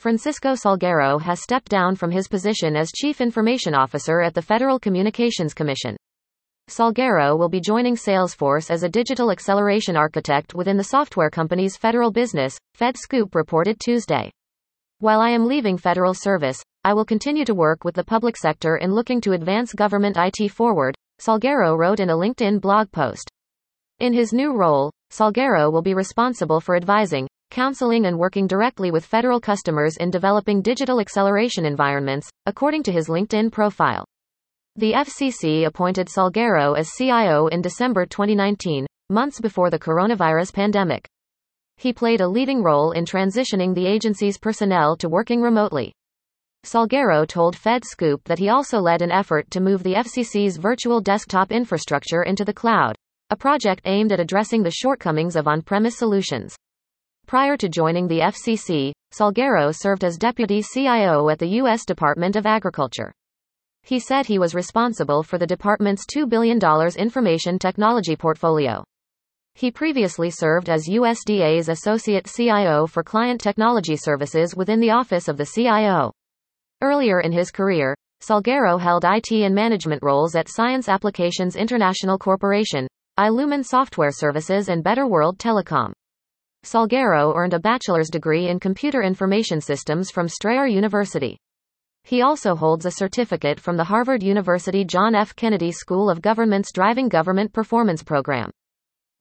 Francisco Salguero has stepped down from his position as Chief Information Officer at the Federal Communications Commission. Salguero will be joining Salesforce as a digital acceleration architect within the software company's federal business, FedScoop reported Tuesday. While I am leaving federal service, I will continue to work with the public sector in looking to advance government IT forward, Salguero wrote in a LinkedIn blog post. In his new role, Salguero will be responsible for advising, counseling and working directly with federal customers in developing digital acceleration environments, according to his LinkedIn profile. The FCC appointed Salguero as CIO in December 2019, months before the coronavirus pandemic. He played a leading role in transitioning the agency's personnel to working remotely. Salguero told FedScoop that he also led an effort to move the FCC's virtual desktop infrastructure into the cloud, a project aimed at addressing the shortcomings of on-premise solutions. Prior to joining the FCC, Salguero served as Deputy CIO at the U.S. Department of Agriculture. He said he was responsible for the department's $2 billion information technology portfolio. He previously served as USDA's Associate CIO for Client Technology Services within the Office of the CIO. Earlier in his career, Salguero held IT and management roles at Science Applications International Corporation, iLumen Software Services and Better World Telecom. Salguero earned a bachelor's degree in computer information systems from Strayer University. He also holds a certificate from the Harvard University John F. Kennedy School of Government's Driving Government Performance Program.